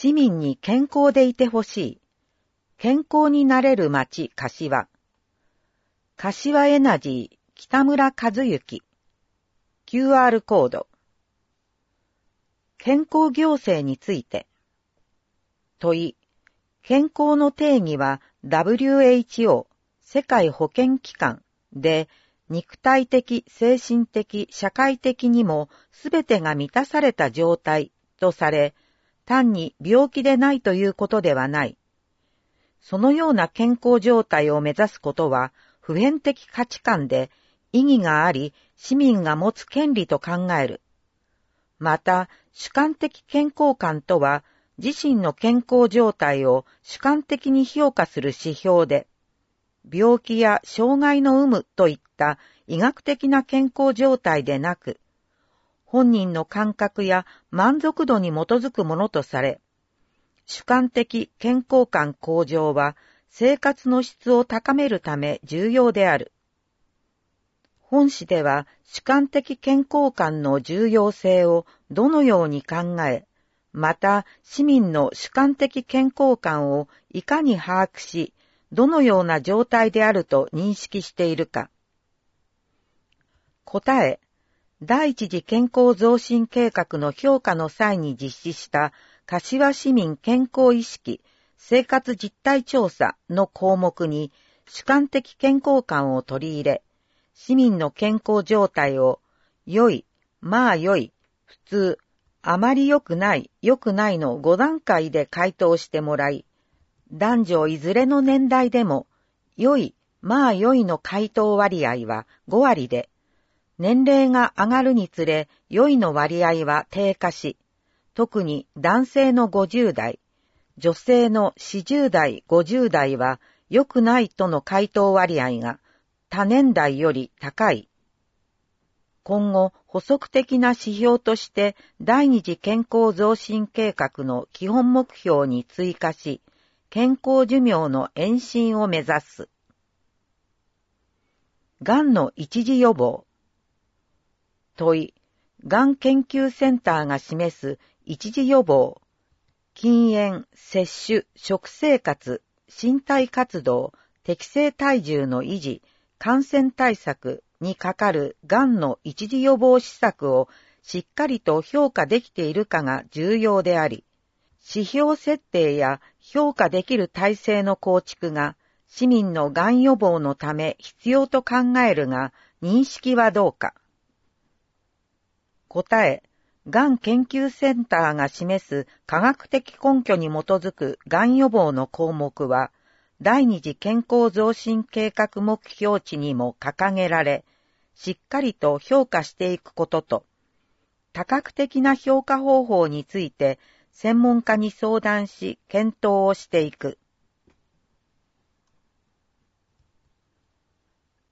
市民に健康でいてほしい。健康になれる町柏。柏エナジー北村和幸。QR コード。健康行政について。問い。健康の定義は WHO 世界保健機関で肉体的、精神的、社会的にもすべてが満たされた状態とされ、単に病気でないということではない。そのような健康状態を目指すことは普遍的価値観で意義があり、市民が持つ権利と考える。また、主観的健康観とは、自身の健康状態を主観的に評価する指標で、病気や障害の有無といった医学的な健康状態でなく、本人の感覚や満足度に基づくものとされ、主観的健康観向上は生活の質を高めるため重要である。本誌では主観的健康観の重要性をどのように考え、また市民の主観的健康観をいかに把握し、どのような状態であると認識しているか。答え、第一次健康増進計画の評価の際に実施した柏市民健康意識生活実態調査の項目に主観的健康観を取り入れ、市民の健康状態を良い、まあ良い、普通、あまり良くない、良くないの5段階で回答してもらい、男女いずれの年代でも良い、まあ良いの回答割合は5割で、年齢が上がるにつれ良いの割合は低下し、特に男性の50代、女性の40代、50代は良くないとの回答割合が他年代より高い。今後、補足的な指標として第二次健康増進計画の基本目標に追加し、健康寿命の延伸を目指す。がんの一時予防。問い、がん研究センターが示す一時予防、禁煙、摂取、食生活、身体活動、適正体重の維持、感染対策にかかるがんの一時予防施策をしっかりと評価できているかが重要であり、指標設定や評価できる体制の構築が市民のがん予防のため必要と考えるが、認識はどうか。答え、がん研究センターが示す科学的根拠に基づくがん予防の項目は、第二次健康増進計画目標値にも掲げられ、しっかりと評価していくことと、多角的な評価方法について専門家に相談し検討をしていく。